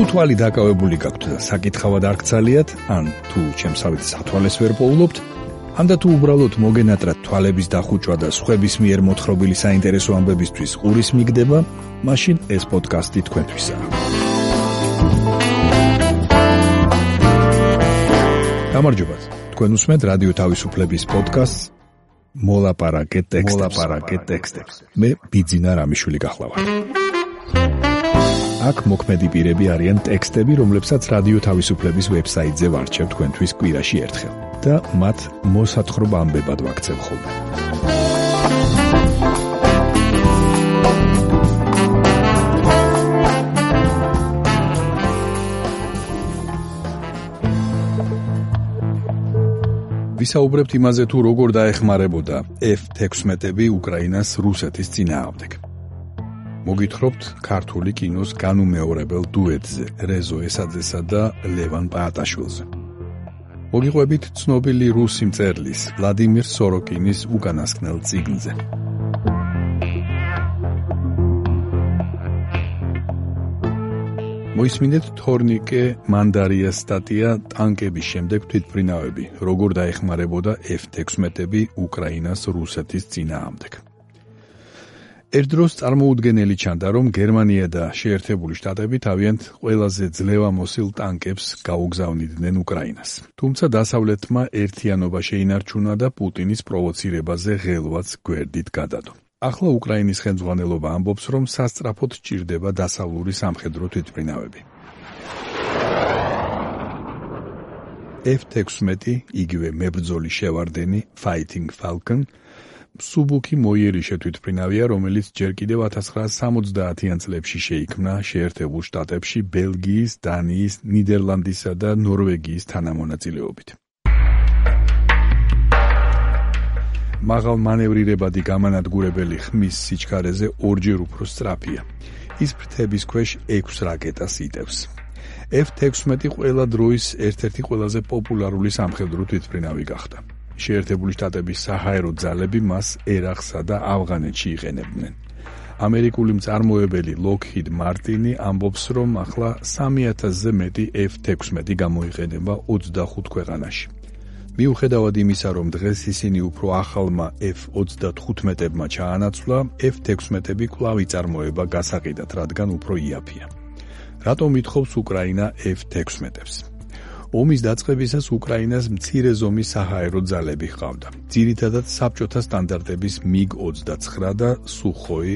თვალი დაკავებული გაქვთ და საკითხავად არ გცალიათ, ან თუ ჩემსავით სათვალეს ვერ პოულობთ, ან და თუ უბრალოდ მოგენატრათ თვალების დახუჭვა და სხვების მიერ მოთხრობილი საინტერესო ამბებისთვის ყურის მიგდება, მაშინ ეს პოდკასტი თქვენთვისაა. გამარჯობათ, თქვენ უსმენთ რადიო თავისუფლების პოდკასტს მოლაპარაკე ტექსტებს. მე ბიძინა რამიშვილი გახლავართ. აქ მოქმედი პირები არიან ტექსტები, რომლებსაც რადიო თავისუფლების ვებსაიტზე ვარჩევ თქვენთვის კვირაში ერთხელ და მათ მოსათხრობ ამბებად ვაქცევ ხოლმე. ვისაუბრებთ იმაზე, თუ როგორ დაეხმარებოდა F-16-ები უკრაინას რუსეთის წინააღმდეგ. მოგითხრობთ ქართული კინოს განუმეორებელ დუეტზე რეზო ესაძესა და ლევან პაატაშვილზე. მოგიყვებით ცნობილი რუსი მწერლის ვლადიმირ სოროკინის უკანასკნელ წიგნზე. მოისმინეთ თორნიკე მანდარიას სტატია ტანკების შემდეგ თვითმფრინავები, როგორ დაეხმარებოდა F-16-ები უკრაინას რუსეთის წინააღმდეგ. ერთ დროს წარმოუდგენელი ჩანდა, რომ გერმანია და შეერთებული შტატები თავიანთ ყველაზე ძლევამოსილ ტანკებს გაუგზავნიდნენ უკრაინას. თუმცა დასავლეთმა ერთიანობა შეინარჩუნა და პუტინის პროვოცირებაზე ღელვაც გვერდით გადადო. ახლა უკრაინის ხელმძღვანელობა ამბობს, რომ სასწრაფოდ სჭირდება დასავლური სამხედრო თვითმფრინავები. F-16, იგივე მებრძოლი შევარდენი, Fighting Falcon, მსუბუქი მოიერიშე თვითმფრინავია, რომელიც ჯერ კიდევ 1970-იან წლებში შეიქმნა შეერთებულ შტატებში ბელგიის, დანიის, ნიდერლანდისა და ნორვეგიის თანამონაწილეობით. მაღალ მანევრირებადი გამანადგურებელი ხმის სიჩქარეზე ორჯერ უფრო სწრაფია. ის ფრთების ქვეშ 6 რაკეტას იტევს. F-16 ყველა დროის ერთ-ერთი ყველაზე პოპულარული სამხედრო თვითმფრინავი გახდა. შეერთებული შტატების საჰაერო ძალები მას ერაყსა და ავღანეთში იყენებდნენ. ამერიკული მწარმოებელი Lockheed Martin ამბობს, რომ ახლა 3000-ზე მეტი F-16 გამოიყენება 25 ქვეყანაში. მიუხედავად იმისა, რომ დღეს ისინი უფრო ახალმა F-35-ებმა ჩაანაცვლა, F-16-ები კვლავ იწარმოება გასაყიდად, რადგან უფრო იაფია. რატომ ითხოვს უკრაინა F-16-ებს? ომის დაწყებისას უკრაინას მცირე ზომის საჰაერო ძალები ჰყავდა. ძირითადად საბჭოთა სტანდარტების MiG-29 და Sukhoi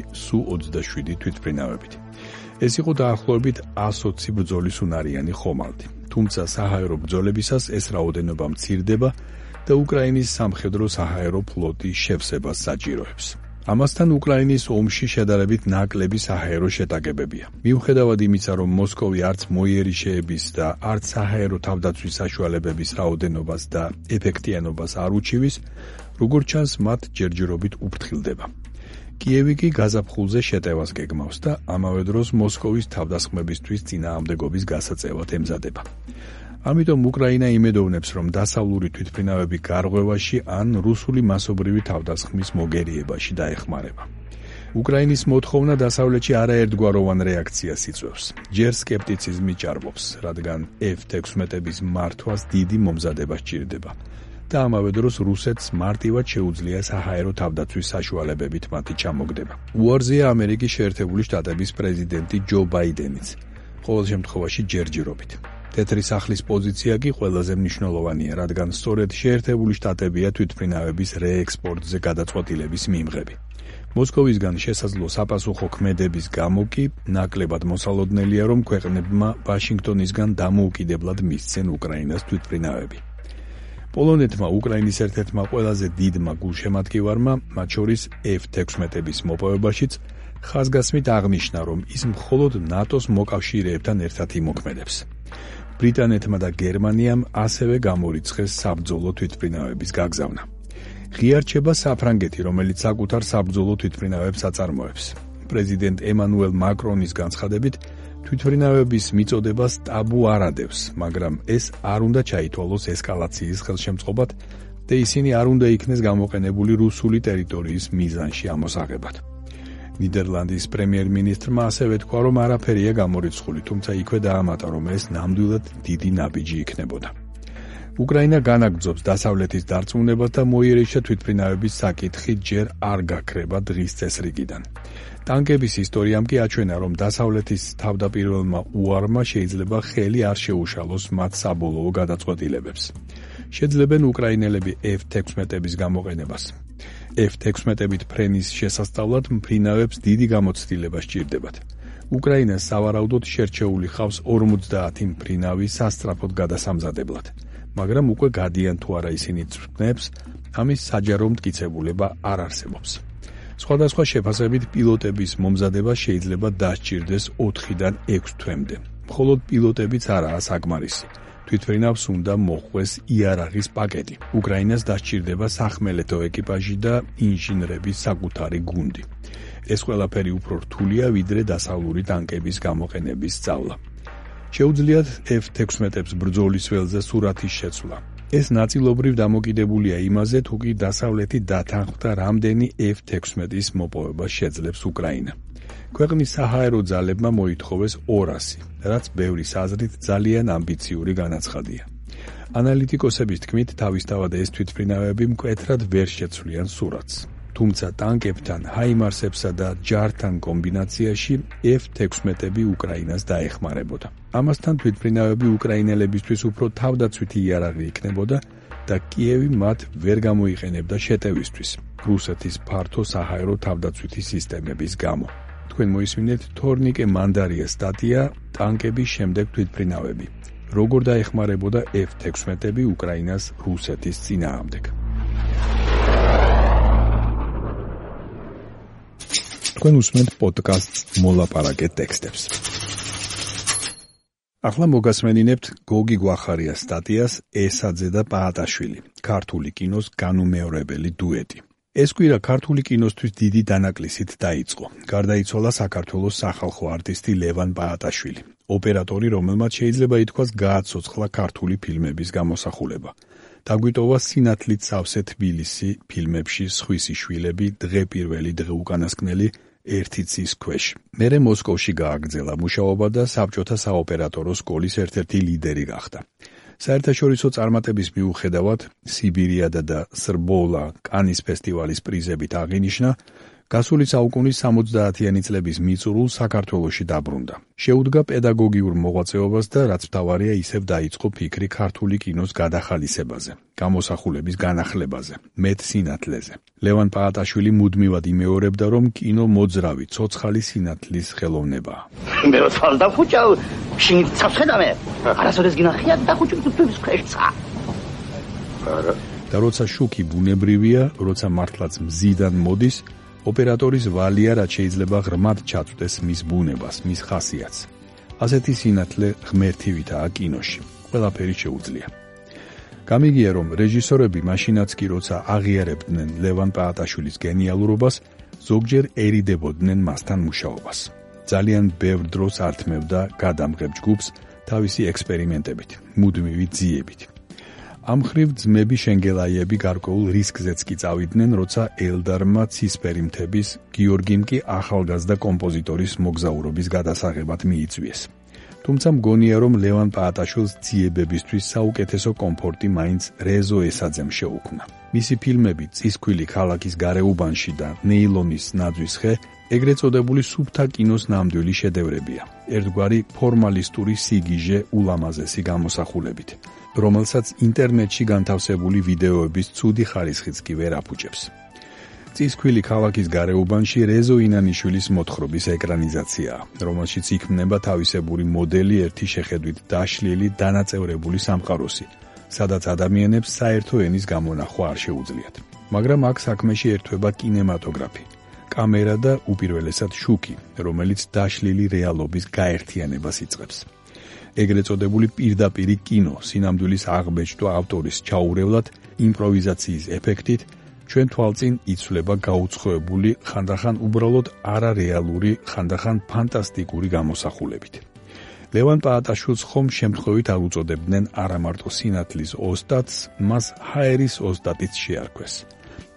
Su-27 თვითმფრინავებით. ეს იყო დაახლოებით 120 ბრძოლის უნარიანი ხომალდი. თუმცა საჰაერო ბრძოლებისას ეს რაოდენობა მცირდება და უკრაინის სამხედრო საჰაერო ფლოტი შევსებას საჭიროებს. ამასთან უკრაინის ომში შედარებით ნაკლები საჰაერო შეტაკებებია. მიუხედავად იმისა, რომ მოსკოვი არც მოიერიშეების და არც საჰაერო თავდაცვის საშუალებების რაოდენობას და ეფექტიანობას არ უჩივის, როგორც ჩანს, მათ ჯერჯერობით უფრთხილდება. კიევი კი გაზაფხულზე შეტევას გეგმავს და ამავე დროს მოსკოვის თავდასხმებისთვის წინააღმდეგობის გასაწევად ემზადება. ამიტომ უკრაინა იმედოვნებს, რომ დასავლური თვითმფრინავები გარღვევაში ან რუსული მასობრივი თავდასხმის მოგერიებაში დაეხმარება. უკრაინის მოთხოვნა დასავლეთში არაერთგვაროვან რეაქციას იწვევს. ჯერ სკეპტიციზმი ჭარბობს, რადგან F-16-ების მართვას დიდი მომზადება სჭირდება და ამავე დროს რუსეთს მარტივად შეუძლია საჰაერო თავდაცვის საშუალებებით მათი ჩამოგდება. უარზეა ამერიკის შეერთებული შტატების პრეზიდენტი ჯო ბაიდენიც, ყოველ შემთხვევაში ჯერჯერობით. თეთრი სახლის პოზიცია კი ყველაზე მნიშვნელოვანია, რადგან სწორედ შეერთებული შტატებია თვითმფრინავების რეექსპორტზე გადაწყვეტილების მიმღები. მოსკოვისგან შესაძლო საპასუხო ქმედების გამო კი ნაკლებად მოსალოდნელია, რომ ქვეყნებმა ვაშინგტონისგან დამოუკიდებლად მისცენ უკრაინას თვითმფრინავები. პოლონეთმა უკრაინის ერთ-ერთმა ყველაზე დიდმა გულშემატკივარმა, მათ შორის F-16-ების მოპოვებაშიც, ხაზგასმით აღნიშნა, რომ ის მხოლოდ ნატოს მოკავშირეებთან ერთად იმოქმედებს. ბრიტანეთმა და გერმანიამ ასევე გამორიცხეს საბრძოლო თვითმფრინავების გაგზავნა. ღიარჩება საფრანგეთი, რომელიც საკუთარ საბრძოლო თვითმფრინავებს აწარმოებს. პრეზიდენტ ემანუელ მაკრონის განცხადებით, თვითმფრინავების მიწოდებას ტაბუ არ ადევს, მაგრამ ეს არ უნდა ჩაითვალოს ესკალაციის ხელშემწყობად და ისინი არ უნდა იქნეს გამოყენებული რუსული ტერიტორიის მიზანში ამოსაღებად. ნიდერლანდის პრემიერ-მინისტრმა ასევე თქვა, რომ არაფერია გამორიცხული, თუმცა იქვე დაამატა, რომ ეს ნამდვილად დიდი ნაბიჯი იქნებოდა. უკრაინა განაგრძობს დასავლეთის დარწმუნებას და მოიერიშა თვითმფრინავების საკითხი ჯერ არ გაქრება დღის წესრიგიდან. ტანკების ისტორიამ კი აჩვენა, რომ დასავლეთის თავდაპირველმა უარმა შეიძლება ხელი არ შეუშალოს მათ საბოლოო გადაწყვეტილებებს. შეძლებენ უკრაინელები F-16-ების გამოყენებას. F-16-ებით ფრენის შესასწავლად მფრინავებს დიდი გამოცდილება სჭირდებათ. უკრაინას სავარაუდოდ შერჩეული ხავს 50 მფრინავი სასწრაფოდ გადასამზადებლად. მაგრამ უკვე გადიან თუ არა ისინი წვრთნებს, ამის საჯარო მტკიცებულება არ არსებობს. სხვადასხვა შეფასებით პილოტების მომზადება შეიძლება დასჭირდეს 4-დან 6 თვემდე. მხოლოდ პილოტებიც არაა საკმარისი. თვითმფრინავს უნდა მოხვეს იარაღის პაკეტი. უკრაინას დასჭირდება სახმელეთო ეკიპაჟი და ინჟინრების საკუთარი გუნდი. ეს ყველაფერი უფრო რთულია, ვიდრე დასავლური ტანკების გამოყენების სწავლა. შეუძლიათ F-16-ებს ბრძოლის ველზე სურათის შეცვლა. ეს ნაწილობრივ დამოკიდებულია იმაზე, თუ კი დასავლეთი დათანხმდა რამდენი F-16-ის მოპოვება შეძლებს უკრაინა. ქვეყნის საჰაერო ძალებმა მოითხოვეს 200, რაც ბევრის აზრით ძალიან ამბიციური განაცხადია. ანალიტიკოსების თქმით, თავისთავად ეს თვითმფრინავები მკვეთრად ვერ შეცვლიან სურათს. თუმცა ტანკებთან, ჰაიმარსებსა და ჯართან კომბინაციაში F-16-ები უკრაინას დაეხმარებოდა. ამასთან თვითმფრინავები უკრაინელებისთვის უფრო თავდაცვითი იარაღი იქნებოდა და კიევი მათ ვერ გამოიყენებდა შეტევისთვის, რუსეთის ფართო საჰაერო თავდაცვითი სისტემების გამო. თქვენ მოისმინეთ თორნიკე მანდარიას სტატია ტანკების შემდეგ თვითმფრინავები. როგორ დაეხმარებოდა F-16-ები უკრაინას რუსეთის წინააღმდეგ. თქვენ უსმენთ პოდკასტს მოლაპარაკე ტექსტებს. ახლა მოგასმენინებთ გოგი გვახარიას სტატიას ესაძე და პაატაშვილი, ქართული კინოს განუმეორებელი დუეტი. ეს კვირა ქართული კინოსთვის დიდი დანაკლისით დაიწყო. გარდაიცვალა საქართველოს სახალხო არტისტი ლევან პაატაშვილი, ოპერატორი, რომელმაც შეიძლება ითქვას გააცოცხლა ქართული ფილმების გამოსახულება. დაგვიტოვა სინათლით სავსე თბილისი ფილმებში სხვისი შვილები, დღე პირველი, დღე უკანასკნელი, ერთი ცის ქვეშ. მერე მოსკოვში გააგრძელა მუშაობა და საბჭოთა საოპერატორო სკოლის ერთ-ერთი ლიდერი გახდა. საერთაშორისო წარმატების მიუხედავად, სიბირიადა და სრბოლა კანის ფესტივალის პრიზებით აღინიშნა, გასული საუკუნის 70-იანი წლების მიწურულს საქართველოში დაბრუნდა. შეუდგა პედაგოგიურ მოღვაწეობას და რაც მთავარია, ისევ დაიწყო ფიქრი ქართული კინოს გადახალისებაზე, გამოსახულების განახლებაზე, მეტ სინათლეზე. ლევან პაატაშვილი მუდმივად იმეორებდა, რომ კინო მოძრავი, ცოცხალი სინათლის ხელოვნებაა. მე ვთვალ და ხუჭა, შინით წავხედავე. არასოდეს გინახია და ხუჭი თვითების ქვეშცა. არა. და როცა შუქი ბუნებრივია, როცა მართლაც მზიდან მოდის, ოპერატორის ვალია რაც შეიძლება ღრმად ჩაწვდეს მის ბუნებას, მის ხასიათს. ასეთი სინათლე ღმერთივითაა კინოში. ყველაფერი შეუძლია. გამიგია, რომ რეჟისორები მაშინაც კი როცა აღიარებდნენ ლევან პაატაშვილის გენიალურობას, ზოგჯერ ერიდებოდნენ მასთან მუშაობას. ძალიან ბევრ დროს ართმევდა გადამღებ ჯგუფს თავისი ექსპერიმენტებით, მუდმივი ძიებით. ამ ხრივ ძმები შენგელაიები გარკვეულ რისკზეც კი წავიდნენ, როცა ელდარმა ცისფერი მთების, გიორგიმ კი ახალგაზრდა კომპოზიტორის მოგზაურობის გადასაღებად მიიწვიეს. თუმცა მგონია, რომ ლევან პაატაშვილს ძიებებისთვის საუკეთესო კომფორტი მაინც რეზო ესაძემ შეუქმნა. მისი ფილმები წისქვილი ქალაქის გარეუბანში და ნეილონის ნაძვის ხე ეგრეთ წოდებული სუფთა კინოს ნამდვილი შედევრებია. ერთგვარი ფორმალისტური სიგიჟე ულამაზესი გამოსახულებით, რომელსაც ინტერნეტში განთავსებული ვიდეოების ცუდი ხარისხიც კი ვერ აფუჭებს. წისქვილი ქალაქის გარეუბანში რეზო ინანიშვილის მოთხრობის ეკრანიზაციაა, რომელშიც იქმნება თავისებური მოდელი ერთი შეხედვით დაშლილი, დანაწევრებული სამყაროსი, სადაც ადამიანებს საერთო ენის გამონახვა არ შეუძლიათ. მაგრამ აქ საქმეში ერთვება კინემატოგრაფი, კამერა და უპირველესად შუქი, რომელიც დაშლილი რეალობის გაერთიანებას იწყებს. ეგრეთ წოდებული პირდაპირი კინო, სინამდვილის აღბეჭდვა ავტორის ჩაურევლად, იმპროვიზაციის ეფექტით, ჩვენ თვალწინ იცვლება გაუცხოებული, ხანდახან უბრალოდ არარეალური, ხანდახან ფანტასტიკური გამოსახულებით. ლევან პაატაშვილს ხომ შემთხვევით არ უწოდებდნენ არამარტო სინათლის ოსტატს, მას ჰაერის ოსტატიც შეარქვეს.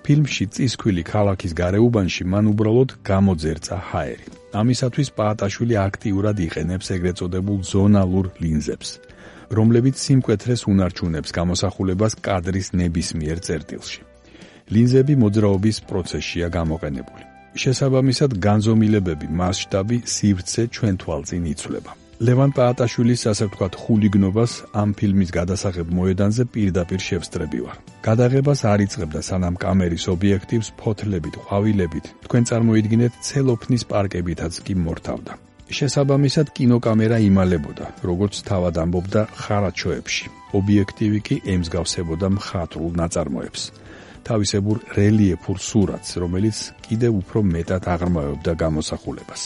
ფილმში წისქვილი ქალაქის გარეუბანში მან უბრალოდ გამოძერწა ჰაერი. ამისათვის პაატაშვილი აქტიურად იყენებს ეგრეთ წოდებულ ზონალურ ლინზებს, რომლებიც სიმკვეთრეს უნარჩუნებს გამოსახულებას კადრის ნებისმიერ წერტილში. ლინზები მოძრაობის პროცესშია გამოყენებული. შესაბამისად, განზომილებები, მასშტაბი, სივრცე ჩვენ თვალწინ იცვლება. ლევან პაატაშვილის ასე ვთქვათ ხულიგნობას ამ ფილმის გადასაღებ მოედანზე პირდაპირ შევსწრები ვარ. გადაღებას არ იწყებდა სანამ კამერის ობიექტივს ფოთლებით, ყვავილებით, თქვენ წარმოიდგინეთ ცელოფნის პარკებითაც კი მორთავდა. შესაბამისად, კინოკამერა იმალებოდა, როგორც თავად ამბობდა ხარაჩოებში. ობიექტივი კი ემსგავსებოდა მხატვრულ ნაწარმოებს. თავისებურ რელიეფურ სურათს, რომელიც კიდევ უფრო მეტად აღრმავებდა გამოსახულებას.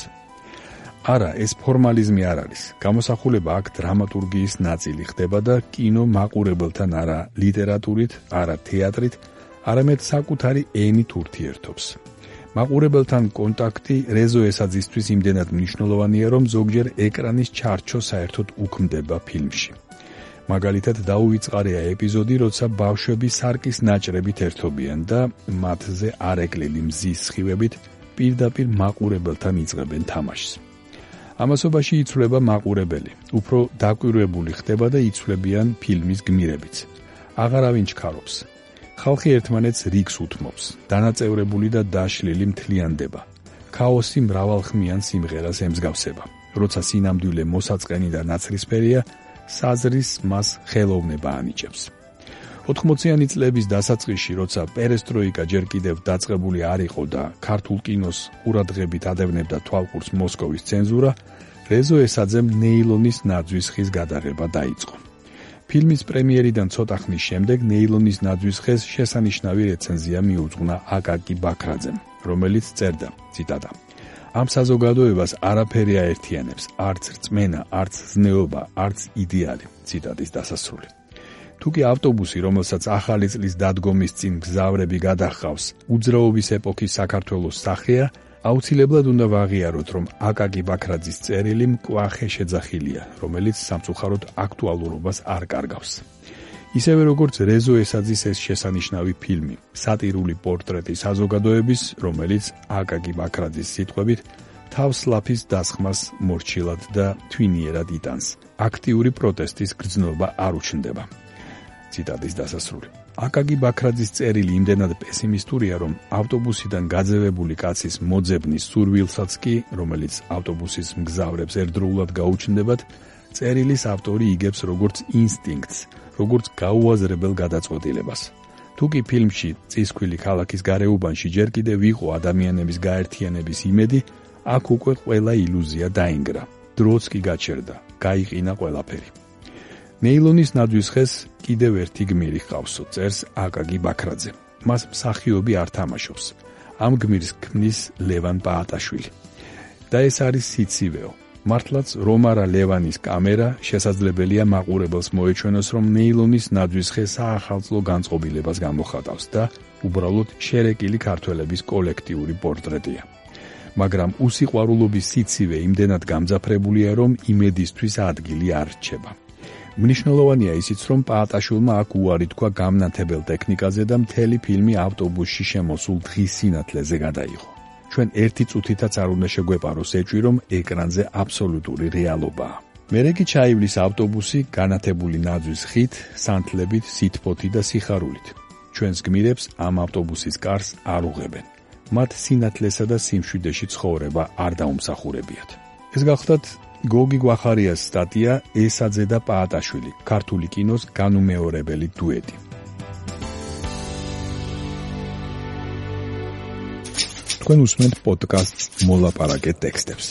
არა, ეს ფორმალიზმი არ არის. გამოსახულება აქ დრამატურგიის ნაწილი ხდება და კინო მაყურებელთან არა ლიტერატურით, არა თეატრით, არამედ საკუთარი ენით ურთიერთობს. მაყურებელთან კონტაქტი რეზო ესაძისთვის იმდენად მნიშვნელოვანია, რომ ზოგჯერ ეკრანის ჩარჩო საერთოდ უქმდება ფილმში. მაგალითად დაუვიწყარია ეპიზოდი, როცა ბავშვები სარკის ნაჭრებით ერთობიან და მათზე არეკლილი მზის სხივებით პირდაპირ მაყურებელთან იწყებენ თამაშს. ამასობაში იცვლება მაყურებელი, უფრო დაკვირვებული ხდება და იცვლებიან ფილმის გმირებიც. აღარავინ ჩქარობს. ხალხი ერთმანეთს რიგს უთმობს, დანაწევრებული და დაშლილი მთლიანდება. ქაოსი მრავალხმიან სიმღერას ემსგავსება. როცა სინამდვილე მოსაწყენი და ნაცრისფერია, საზრის მას ხელოვნება ანიჭებს. 80-იანი წლების დასაწყისში, როცა პერესტროიკა ჯერ კიდევ დაწყებული არ იყო და ქართულ კინოს ყურადღებით ადევნებდა თვალყურს მოსკოვის ცენზურა, რეზო ესაძემ ნეილონის ნაძვის ხის გადაღება დაიწყო. ფილმის პრემიერიდან ცოტა ხნის შემდეგ ნეილონის ნაძვის ხეს შესანიშნავი რეცენზია მიუძღვნა აკაკი ბაქრაძემ, რომელიც წერდა, ციტატა: ამ საზოგადოებას არაფერი აერთიანებს, არც რწმენა, არც ზნეობა, არც იდეალი. ციტატის დასასრული. თუკი ავტობუსი, რომელსაც ახალი წლის დადგომის წინ მგზავრები გადაჰყავს, უძრაობის ეპოქის საქართველოს სახეა, აუცილებლად უნდა ვაღიაროთ, რომ აკაკი ბაქრაძის წერილი მკვახე შეძახილია, რომელიც სამწუხაროდ აქტუალურობას არ კარგავს. ისევე როგორც რეზო ესაძის ეს შესანიშნავი ფილმი, სატირული პორტრეტი საზოგადოების, რომელიც აკაკი ბაქრაძის სიტყვებით თავს ლაფის დასხმას მორჩილად და თვინიერად იტანს. აქტიური პროტესტის გრძნობა არ უჩნდება. ციტატის დასასრული. აკაკი ბაქრაძის წერილი იმდენად პესიმისტურია, რომ ავტობუსიდან გაძევებული კაცის მოძებნის სურვილსაც კი, რომელიც ავტობუსის მგზავრებს ერთდროულად გაუჩნდებათ, წერილის ავტორი იგებს როგორც ინსტინქტს, როგორც გაუაზრებელ გადაწყვეტილებას. თუკი ფილმში წისქვილი ქალაქის გარეუბანში ჯერ კიდევ იყო ადამიანების გაერთიანების იმედი, აქ უკვე ყველა ილუზია დაინგრა. დროც კი გაჩერდა, გაიყინა ყველაფერი. ნეილონის ნაძვის ხეს კიდევ ერთი გმირი ჰყავსო, წერს აკაკი ბაქრაძე. მას მსახიობი არ თამაშობს. ამ გმირს ქმნის ლევან პაატაშვილი. და ეს არის სიცივეო. მართლაც რომარა ლევანის კამერა შესაძლებელია მაყურებელს მოეჩვენოს, რომ ნეილონის ნაძვის ხე საახალწლო განწყობილებას გამოხატავს და უბრალოდ შერეკილი ქართველების კოლექტიური პორტრეტია. მაგრამ უსიყვარულობის სიცივე იმდენად გამძაფრებულია, რომ იმედისთვის ადგილი არ რჩება. მნიშვნელოვანია ისიც, რომ პაატაშვილმა აქ უარი თქვა გამნათებელ ტექნიკაზე და მთელი ფილმი ავტობუსში შემოსულ დღის სინათლეზე გადაიღო. ჩვენ ერთი წუთითაც არ უნდა შეგვეპაროს ეჭვი, რომ ეკრანზე აბსოლუტური რეალობაა. მერე კი ჩაივლის ავტობუსი განათებული ნაძვის ხით, სანთლებით, სითბოთი და სიხარულით. ჩვენს გმირებს ამ ავტობუსის კარს არ უღებენ. მათ სინათლესა და სიმშვიდეში ცხოვრება არ დაუმსახურებიათ. ეს გახლდათ გოგი გვახარიას სტატია ესაძე და პაატაშვილი, ქართული კინოს განუმეორებელი დუეტი. თქვენ უსმენთ პოდკასტს მოლაპარაკე ტექსტებს.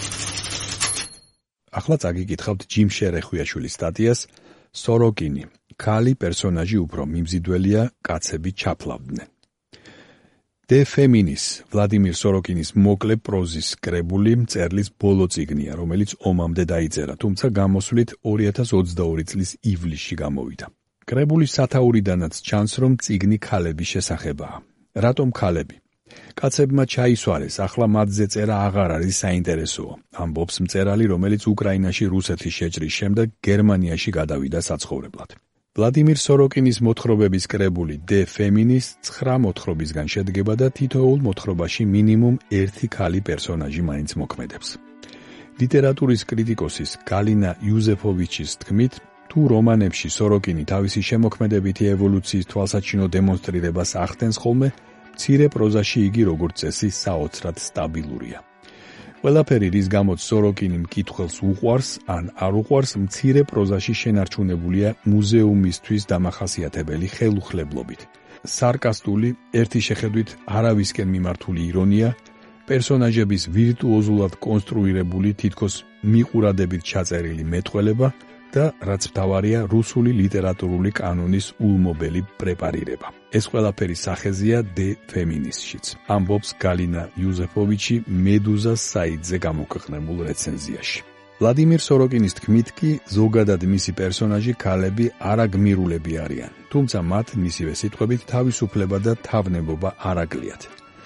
ახლა წაგიკითხავთ ჯიმ შერეხვიაშვილის სტატიას სოროკინი, ქალი პერსონაჟი უფრო მიმზიდველია, კაცები ჩაფლავდნენ. დე ფემინის, ვლადიმირ სოროკინის მოკლე პროზის კრებული მწერლის ბოლო წიგნია, რომელიც ომამდე დაიწერა, თუმცა გამოსვლით 2022 წლის ივლისში გამოვიდა. კრებულის სათაურიდანაც ჩანს, რომ წიგნი ქალების შესახებაა. რატომ ქალები? კაცებმა ჩაისვარეს, ახლა მათზე წერა აღარ არის საინტერესოა, ამბობს მწერალი, რომელიც უკრაინაში რუსეთის შეჭრის შემდეგ გერმანიაში გადავიდა საცხოვრებლად. ვლადიმირ სოროკინის მოთხრობების კრებული De Feminist 9 მოთხრობისგან შედგება და თითოეულ მოთხრობაში მინიმუმ ერთი ქალი პერსონაჟი მაინც მოქმედებს. ლიტერატურის კრიტიკოსის გალინა იუზეფოვიჩის თქმით, თუ რომანებში სოროკინი თავისი შემოქმედებითი ევოლუციის თვალსაჩინო დემონსტრირებას ახდენს ხოლმე, მცირე პროზაში იგი როგორც წესი საოცრად სტაბილურია. ყველაფერი, რის გამოც სოროკინი მკითხველს უყვარს ან არ უყვარს, მცირე პროზაში შენარჩუნებულია მუზეუმისთვის დამახასიათებელი ხელუხლებლობით. სარკასტული, ერთი შეხედვით არავისკენ მიმართული ირონია, პერსონაჟების ვირტუოზულად კონსტრუირებული, თითქოს მიყურადებით ჩაწერილი მეტყველება და რაც მთავარია, რუსული ლიტერატურული კანონის ულმობელი პრეპარირება. ეს ყველაფერი სახეზეა De Feministშიც. ამბობს გალინა იუზეფოვიჩი მედუზას საიტზე გამოქვეყნებულ რეცენზიაში. ვლადიმირ სოროკინის თქმით კი, ზოგადად მისი პერსონაჟი ქალები არაგმირულები არიან, თუმცა მათ მისივე სიტყვებით თავისუფლება და თავნებობა არ აკლიათ.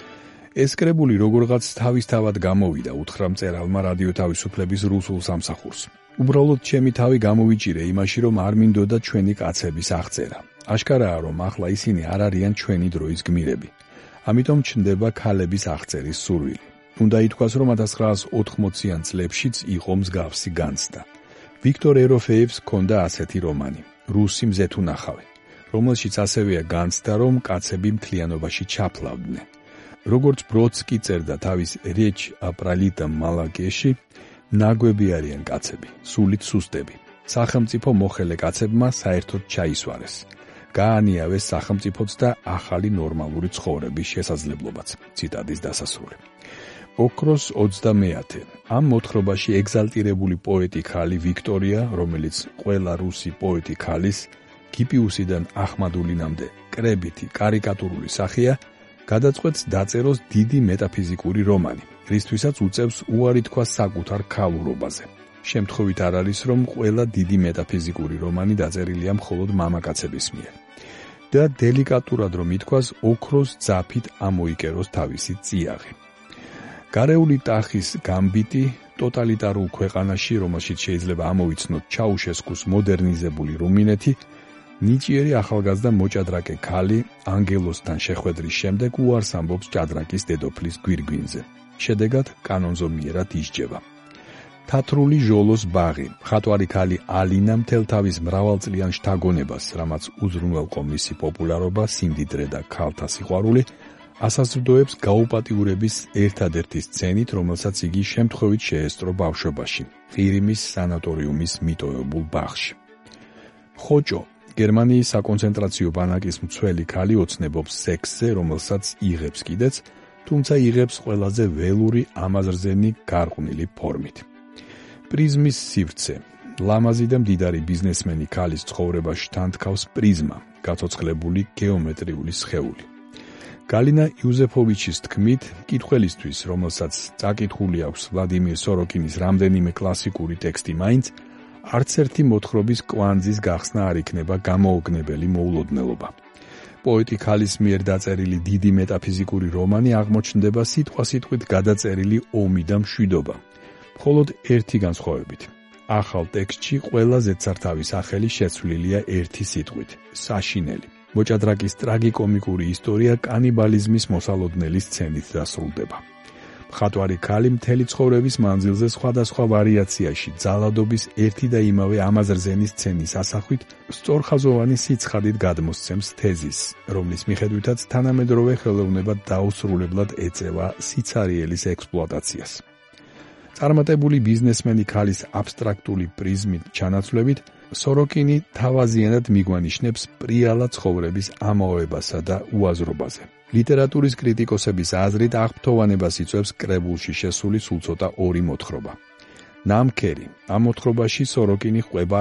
ეს კრებული როგორღაც თავისთავად გამოვიდა, უთხრა მწერალმა რადიო თავისუფლების რუსულ სამსახურს. უბრალოდ ჩემი თავი გამოვიჭირე იმაში, რომ არ მინდოდა ჩვენი კაცების აღწერა. აშკარაა, რომ ახლა ისინი არ არიან ჩვენი დროის გმირები. ამიტომ ჩნდება ქალების აღწერის სურვილი. უნდა ითქვას, რომ 1980-იან წლებშიც იყო მსგავსი განცდა. ვიქტორ ეროფეევს ჰქონდა ასეთი რომანი, რუსი მზეთუნახავი, რომელშიც ასევეა განცდა, რომ კაცები მთლიანობაში ჩაფლავდნენ. როგორც ბროდსკი წერდა თავის რეჩ აპრალიტა მალაკეში, ნაგვები არიან კაცები, სულით სუსტები. სახელმწიფო მოხელე კაცებმა საერთოდ ჩაისვარეს. გაანიავეს სახელმწიფოც და ახალი ნორმალური ცხოვრების შესაძლებლობაც. ციტატის დასასრული. ოქროს 29. ამ მოთხრობაში ეგზალტირებული პოეტი ქალი ვიქტორია, რომელიც ყველა რუსი პოეტი ქალის, კიპიუსიდან ახმადულინამდე კრებითი კარიკატურული სახეა, გადაწყვეტს დაწეროს დიდი მეტაფიზიკური რომანი, რისთვისაც უწევს უარი თქვა საკუთარ ქალურობაზე. შემთხვევით არ არის, რომ ყველა დიდი მეტაფიზიკური რომანი დაწერილია მხოლოდ მამაკაცების მიერ. და დელიკატურად რომ ითქვას, ოქროს ძაფით ამოიკეროს თავისი წიაღი. გარეული ტახის გამბიტი ტოტალიტარულ ქვეყანაში, რომელშიც შეიძლება ამოვიცნოთ ჩაუშესკუს მოდერნიზებული რუმინეთი, ნიჭიერი ახალგაზრდა მოჭადრაკე ქალი ანგელოსთან შეხვედრის შემდეგ უარს ამბობს ჭადრაკის დედოფლის გვირგვინზე. შედეგად კანონზომიერად ისჯება. თათრული ჟოლოს ბაღი, მხატვარი ქალი ალინა მთელ თავის მრავალწლიან შთაგონებას, რამაც უზრუნველყო მისი პოპულარობა, სიმდიდრე და ქალთა სიყვარული, ასაზრდოებს გაუპატიურების ერთადერთი სცენით, რომელსაც იგი შემთხვევით შეესწრო ბავშვობაში, ყირიმის სანატორიუმის მიტოვებულ ბაღში. ხოჭო, გერმანიის საკონცენტრაციო ბანაკის მცველი ქალი ოცნებობს სექსზე, რომელსაც იღებს კიდეც, თუმცა იღებს ყველაზე ველური ამაზრზენი გარყვნილი ფორმით. პრიზმის სივრცე, ლამაზი და მდიდარი ბიზნესმენი ქალის ცხოვრებაში თანთქავს პრიზმა, გაცოცხლებული გეომეტრიული სხეული. გალინა იუზეფოვიჩის თქმით, მკითხველისთვის, რომელსაც წაკითხული აქვს ვლადიმირ სოროკინის რამდენიმე კლასიკური ტექსტი მაინც, არც ერთი მოთხრობის კვანძის გახსნა არ იქნება გამოუგნებელი მოულოდნელობა. პოეტი ქალის მიერ დაწერილი დიდი მეტაფიზიკური რომანი აღმოჩნდება სიტყვასიტყვით გადაწერილი ომი და მშვიდობა. მხოლოდ ერთი განსხვავებით. ახალ ტექსტში ყველა ზედსართავის სახელი შეცვლილია ერთი სიტყვით – საშინელი. მოჭადრაკის ტრაგიკომიკური ისტორია კანიბალიზმის მოსალოდნელი სცენით დასრულდება. მხატვარი ქალი მთელი ცხოვრების მანძილზე სხვადასხვა ვარიაციაში ძალადობის ერთი და იმავე ამაზრზენის სცენის ასახვით სწორხაზოვანი სიცხადით გადმოსცემს თეზისს, რომლის მიხედვითაც თანამედროვე ხელოვნება დაუსრულებლად ეწევა სიცარიელის ექსპლუატაციას. წარმატებული ბიზნესმენი ქალის აბსტრაქტული პრიზმით ჩანაცვლებით, სოროკინი თავაზიანად მიგვანიშნებს პრიალა ცხოვრების ამაოებასა და უაზრობაზე. ლიტერატურის კრიტიკოსების აზრით აღფრთოვანებას იწვევს კრებულში შესული სულ ცოტა ორი მოთხრობა. ნამქერი, ამ მოთხრობაში სოროკინი ყვება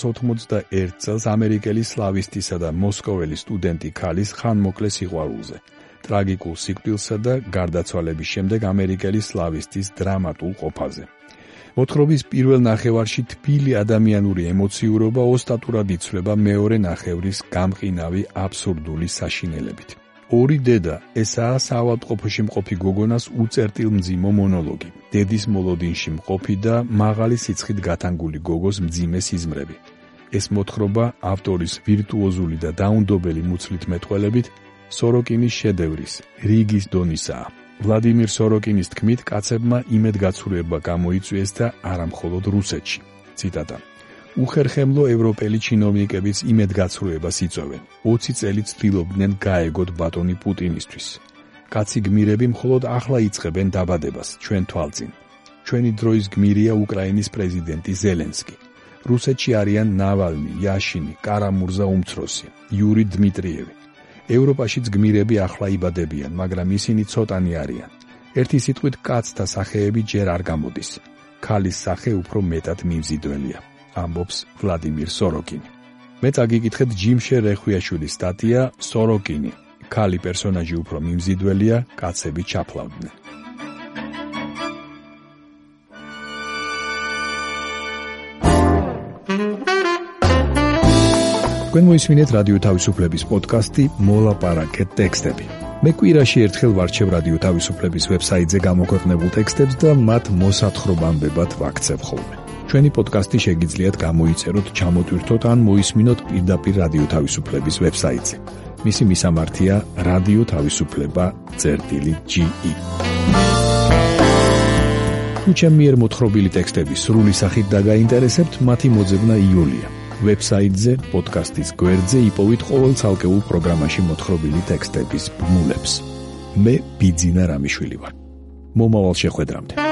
1981 წელს ამერიკელი სლავისტისა და მოსკოველი სტუდენტი ქალის ხანმოკლე სიყვარულზე, ტრაგიკულ სიკვდილსა და გარდაცვალების შემდეგ ამერიკელი სლავისტის დრამატულ ყოფაზე. მოთხრობის პირველ ნახევარში თბილი ადამიანური ემოციურობა ოსტატურად იცვლება მეორე ნახევრის გამყინავი აბსურდული საშინელებით. ორი დედა, ესაა საავადმყოფოში მყოფი გოგონას უწერტილმძიმო მონოლოგი, დედის მოლოდინში მყოფი და მაღალი სიცხით გათანგული გოგოს მძიმე სიზმრები. ეს მოთხრობა ავტორის ვირტუოზული და დაუნდობელი მუცლით მეტყველებით სოროკინის შედევრის რიგის დონისაა. ვლადიმირ სოროკინის თქმით, კაცებმა იმედგაცრუება გამოიწვიეს და არა მხოლოდ რუსეთში. ციტატა: უხერხემლო ევროპელი ჩინოვნიკებიც იმედგაცრუებას იწვევენ. 20 წელი ცდილობდნენ გაეგოთ ბატონი პუტინისთვის. კაცი გმირები მხოლოდ ახლა იწყებენ დაბადებას ჩვენ თვალწინ. ჩვენი დროის გმირია უკრაინის პრეზიდენტი ზელენსკი. რუსეთში არიან ნავალნი, იაშინი, კარამურზა უმცროსი, იური დმიტრიევი. ევროპაშიც გმირები ახლა იბადებიან, მაგრამ ისინი ცოტანი არიან. ერთი სიტყვით კაცთა სახეები ჯერ არ გამოდის. ქალის სახე უფრო მეტად მიმზიდველია, ამბობს ვლადიმირ სოროკინი. მე წაგიკითხეთ ჯიმშე რეხვიაშვილის სტატია სოროკინი. ქალი პერსონაჟი უფრო მიმზიდველია, კაცები ჩაფლავდნენ. თქვენ მოისმინეთ რადიო თავისუფლების პოდკასტი მოლაპარაკეთ ტექსტები. მე კვირაში ერთხელ ვარჩევ რადიო თავისუფლების ვებსაიტზე გამოქვეყნებულ ტექსტებს და მათ მოსათხრობამდებად ვაქცევ ხოლმე. ჩვენი პოდკასტი შეგიძლიათ გამოიწეროთ, ჩამოტვირთოთ ან მოისმინოთ პირდაპირ რადიო თავისუფლების ვებსაიტზე. მისი მისამართია რადიო თავისუფლება.ge. თუ ჩემი მიერ მოთხრობილი ტექსტები სრული სახით დაგაინტერესებთ, მათი მოძებნა იულია. ვებსაიტზე, პოდკასტის გვერდზე იპოვით ყოველ ცალკეულ პროგრამაში მოთხრობილი ტექსტების ბმულებს. მე ბიძინა რამიშვილი ვარ. მომავალ შეხვედრამდე.